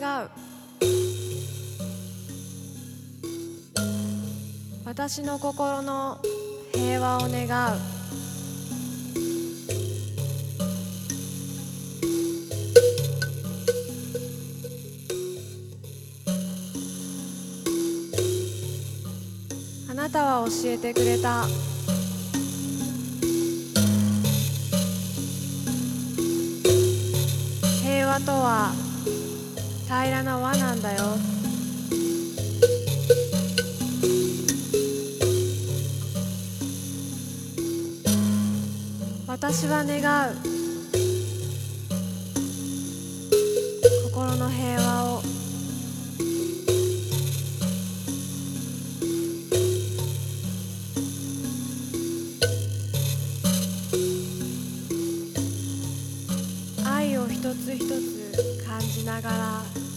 願う。私の心の平和を願う。あなたは教えてくれた。平和とは平らな輪なんだよ。私は願う。心の平和を。愛を一つ一つ感じながら